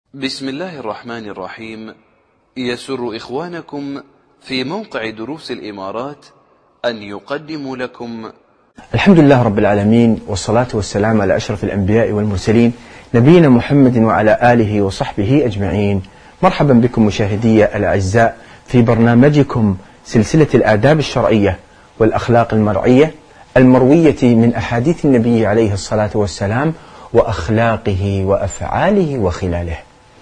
بسم الله الرحمن الرحيم. يسر إخوانكم في موقع دروس الإمارات أن يقدموا لكم الحمد لله رب العالمين، والصلاة والسلام على أشرف الأنبياء والمرسلين نبينا محمد وعلى آله وصحبه أجمعين. مرحبا بكم مشاهدي الأعزاء في برنامجكم سلسلة الآداب الشرعية والأخلاق المرعية المروية من أحاديث النبي عليه الصلاة والسلام وأخلاقه وأفعاله وخلاله.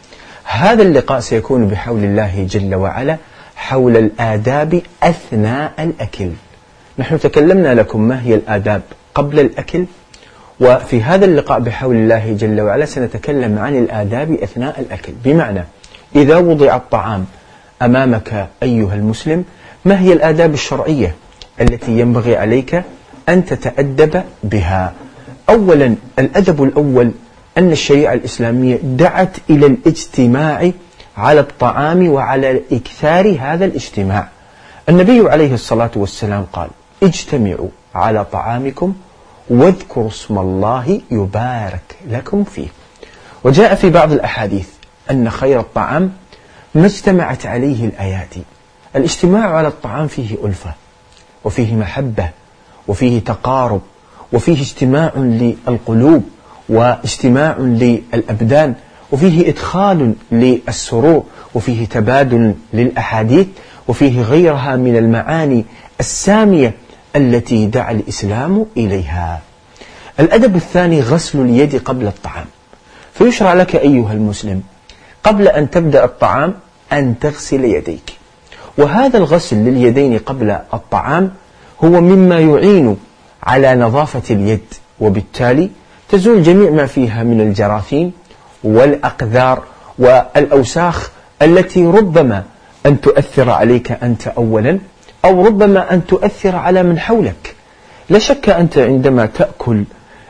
هذا اللقاء سيكون بحول الله جل وعلا حول الآداب أثناء الأكل. نحن تكلمنا لكم ما هي الآداب قبل الأكل، وفي هذا اللقاء بحول الله جل وعلا سنتكلم عن الآداب أثناء الأكل، بمعنى إذا وضع الطعام أمامك أيها المسلم ما هي الآداب الشرعية التي ينبغي عليك أن تتأدب بها. أولا، الأدب الأول أن الشريعة الإسلامية دعت إلى الاجتماع على الطعام وعلى إكثار هذا الاجتماع. النبي عليه الصلاة والسلام قال: اجتمعوا على طعامكم واذكروا اسم الله يبارك لكم فيه. وجاء في بعض الأحاديث أن خير الطعام ما اجتمعت عليه الأيادي. الاجتماع على الطعام فيه ألفة، وفيه محبة، وفيه تقارب، وفيه اجتماع للقلوب واجتماع للأبدان، وفيه إدخال للسرور، وفيه تبادل للأحاديث، وفيه غيرها من المعاني السامية التي دعا الإسلام إليها. الأدب الثاني غسل اليد قبل الطعام. فيشرع لك أيها المسلم قبل أن تبدأ الطعام أن تغسل يديك، وهذا الغسل لليدين قبل الطعام هو مما يعين على نظافة اليد، وبالتالي تزول جميع ما فيها من الجراثيم والأقذار والأوساخ التي ربما أن تؤثر عليك أنت أولا، أو ربما أن تؤثر على من حولك. لا شك أنت عندما تأكل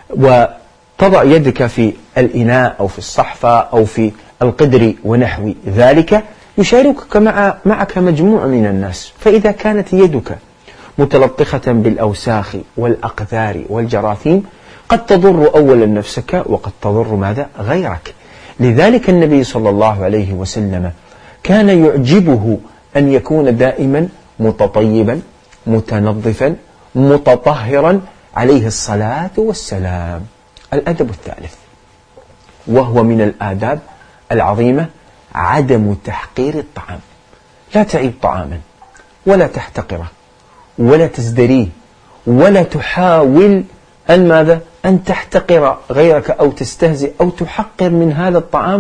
وتضع يدك في الإناء أو في الصحفة أو في القدر ونحو ذلك يشاركك معك مجموعة من الناس، فإذا كانت يدك متلطخة بالأوساخ والأقذار والجراثيم قد تضر أولا نفسك وقد تضر ماذا؟ غيرك. لذلك النبي صلى الله عليه وسلم كان يعجبه أن يكون دائما متطيبا متنظفا متطهرا عليه الصلاة والسلام. الأدب الثالث وهو من الآداب العظيمة عدم تحقير الطعام. لا تعيب طعاما ولا تحتقره ولا تزدريه ولا تحاول أن ماذا؟ أن تحتقر غيرك أو تستهزئ أو تحقر من هذا الطعام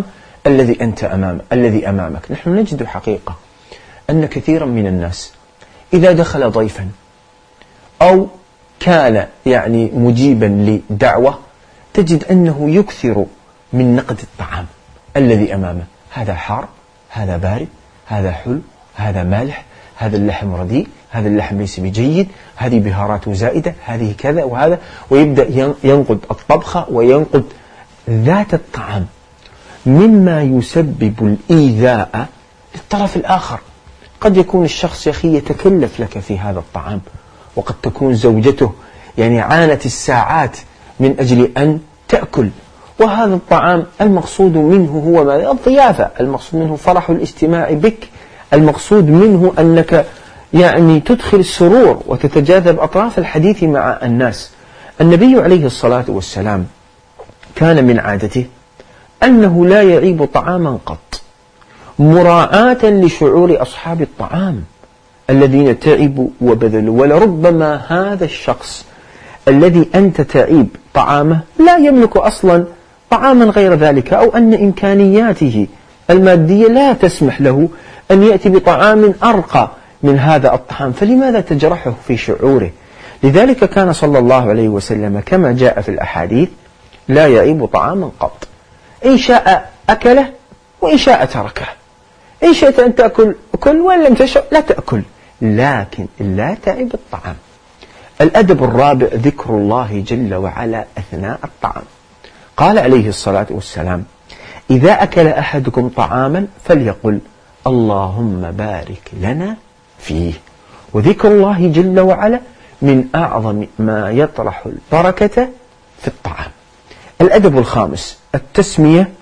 الذي أمامك. نحن نجد حقيقة أن كثيرا من الناس إذا دخل ضيفا أو كان مجيبا لدعوة تجد أنه يكثر من نقد الطعام الذي أمامه. هذا حار، هذا بارد، هذا حلو، هذا مالح، هذا اللحم رديء، هذا اللحم ليس بجيد، هذه بهارات زائدة، هذه كذا وهذا، ويبدأ ينقد الطبخة وينقد ذات الطعام، مما يسبب الإيذاء للطرف الآخر. قد يكون الشخص يتكلف لك في هذا الطعام، وقد تكون زوجته عانت الساعات من أجل أن تأكل، وهذا الطعام المقصود منه هو ماذا؟ الضيافة، المقصود منه فرح الاجتماع بك، المقصود منه أنك تدخل السرور وتتجاذب أطراف الحديث مع الناس. النبي عليه الصلاة والسلام كان من عادته أنه لا يعيب طعاما قط، مراعاة لشعور أصحاب الطعام الذين تعبوا وبذلوا. ولربما هذا الشخص الذي أنت تعيب طعامه لا يملك أصلا طعاما غير ذلك، أو أن إمكانياته المادية لا تسمح له أن يأتي بطعام أرقى من هذا الطعام، فلماذا تجرحه في شعوره؟ لذلك كان صلى الله عليه وسلم كما جاء في الأحاديث لا يعيب طعاما قط. إن شاء أكله وإن شاء تركه، إن شئت أن تأكل كل، وإن لم تشأ لا تأكل، لكن لا تعب الطعام. الأدب الرابع ذكر الله جل وعلا أثناء الطعام. قال عليه الصلاة والسلام: إذا أكل أحدكم طعاما فليقل اللهم بارك لنا فيه. وذكر الله جل وعلا من أعظم ما يطرح البركة في الطعام. الأدب الخامس التسمية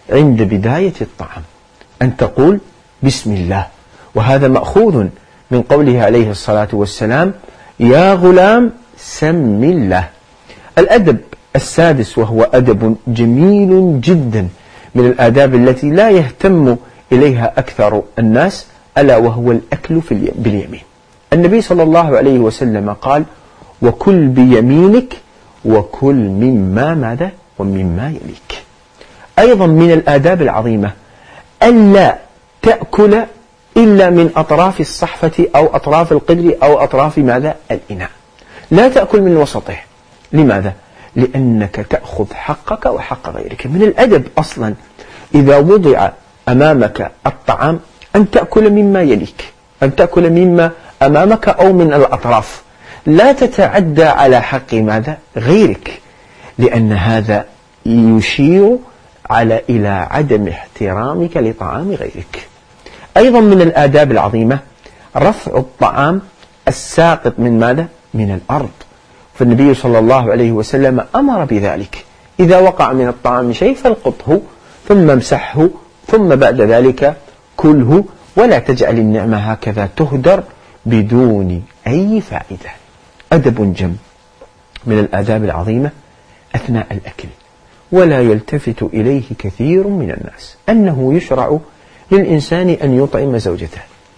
عند بداية الطعام أن تقول بسم الله، وهذا مأخوذ من قوله عليه الصلاة والسلام يا غلام سم الله. الأدب السادس وهو أدب جميل جدا من الآداب التي لا يهتم إليها أكثر الناس، ألا وهو الأكل باليمين. النبي صلى الله عليه وسلم قال وكل بيمينك وكل مما ماذا ومما يليك. أيضا من الآداب العظيمة ألا تأكل إلا من أطراف الصحفة أو أطراف القدر أو أطراف ماذا الإناء، لا تأكل من وسطه. لماذا؟ لأنك تأخذ حقك وحق غيرك. من الأدب أصلا إذا وضع أمامك الطعام أن تأكل مما يليك، أن تأكل مما أمامك أو من الأطراف، لا تتعدى على حق ماذا غيرك، لأن هذا يشير إلى عدم احترامك لطعام غيرك. أيضا من الآداب العظيمة رفع الطعام الساقط من ماذا؟ من الأرض. فالنبي صلى الله عليه وسلم أمر بذلك، إذا وقع من الطعام شيء فالقطه ثم امسحه ثم بعد ذلك كله، ولا تجعل النعمة هكذا تهدر بدون أي فائدة. أدب جم من الآداب العظيمة أثناء الأكل ولا يلتفت إليه كثير من الناس، أنه يشرع للإنسان أن يطعم زوجته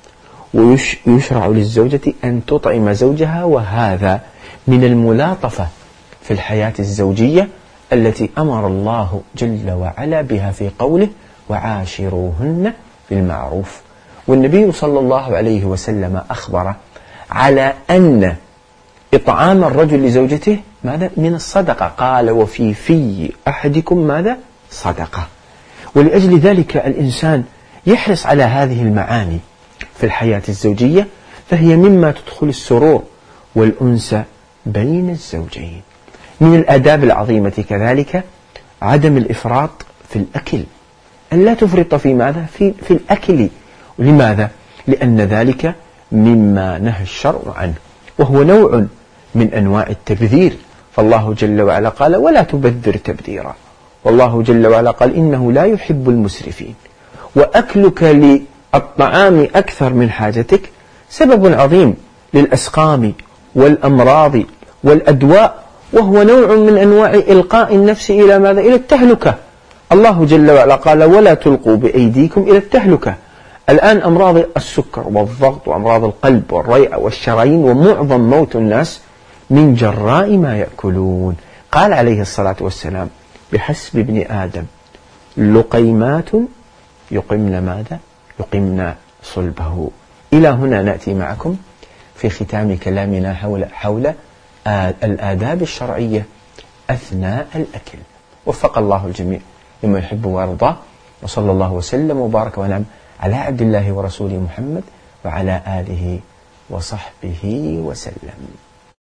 ويشرع للزوجة أن تطعم زوجها، وهذا من الملاطفة في الحياة الزوجية التي أمر الله جل وعلا بها في قوله وعاشروهن بالمعروف. والنبي صلى الله عليه وسلم أخبر على أن إطعام الرجل لزوجته ماذا؟ من الصدقة، قال وفي أحدكم ماذا؟ صدقة. ولأجل ذلك الإنسان يحرص على هذه المعاني في الحياة الزوجية، فهي مما تدخل السرور والأنس بين الزوجين. من الآداب العظيمة كذلك عدم الإفراط في الأكل، أن لا تفرط في ماذا؟ في الأكل. لماذا؟ لأن ذلك مما نهى الشرع عنه، وهو نوع من أنواع التبذير. فالله جل وعلا قال ولا تبذر تبذيرا، والله جل وعلا قال إنه لا يحب المسرفين. وأكلك للطعام أكثر من حاجتك سبب عظيم للأسقام والأمراض والأدواء، وهو نوع من أنواع إلقاء النفس إلى ماذا؟ إلى التهلكة. الله جل وعلا قال ولا تلقوا بأيديكم إلى التهلكة. الآن أمراض السكر والضغط وأمراض القلب والرئة والشرايين ومعظم موت الناس من جراء ما يأكلون. قال عليه الصلاة والسلام بحسب ابن آدم لقيمات يقمن ماذا؟ يقمن صلبه. إلى هنا نأتي معكم في ختام كلامنا حول الآداب الشرعية أثناء الأكل. وفق الله الجميع لما يحب ويرضى، وصلى الله وسلم وبارك ونعم على عبد الله ورسوله محمد وعلى آله وصحبه وسلم.